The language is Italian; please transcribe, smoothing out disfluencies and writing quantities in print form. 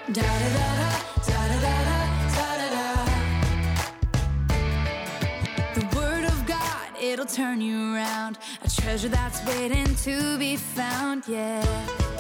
Da da da da da da da da da. The word of God, it'll turn you around. A treasure that's waiting to be found, yeah.